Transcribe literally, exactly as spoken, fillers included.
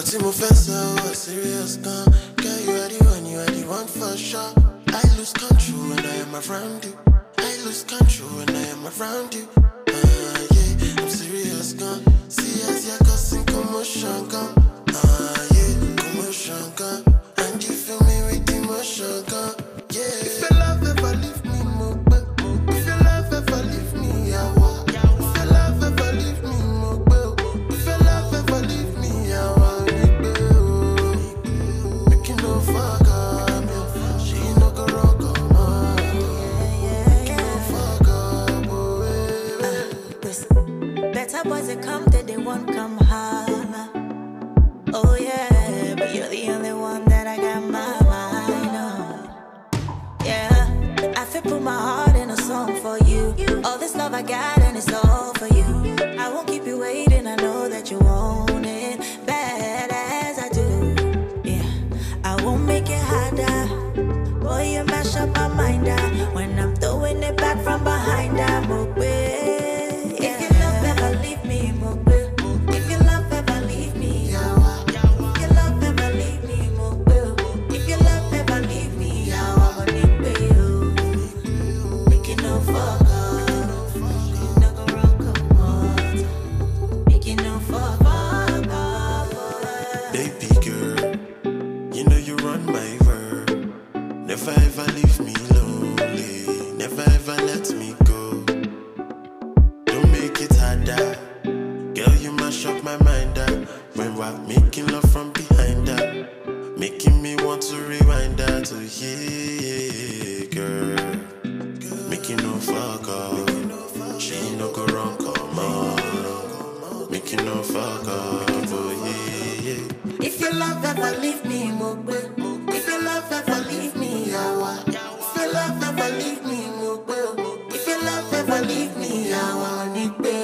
So serious gun, girl, you are the one, you are the one for sure. I lose control when I am around you. I lose control when I am around you. Uh, yeah, I'm serious gun. See as you're causing commotion gun. Uh, yeah, commotion gun. And you fill me with emotion gun. Yeah, if your love ever leave me, more. If your love ever leave me, I walk. If your love ever leave me, more. If your love ever leave me, I walk. Boys that come that they won't come home. Oh yeah, but you're the only one that I got my mind on. Yeah, I feel put my heart in a song for you. All this love I got and it's all for you. I won't keep you waiting, I know that you want it bad as I do. Yeah, I won't make it harder. Boy, you mash up my mind uh, when I'm throwing it back from behind. I'm away. If your love ever leave me, I want it, baby.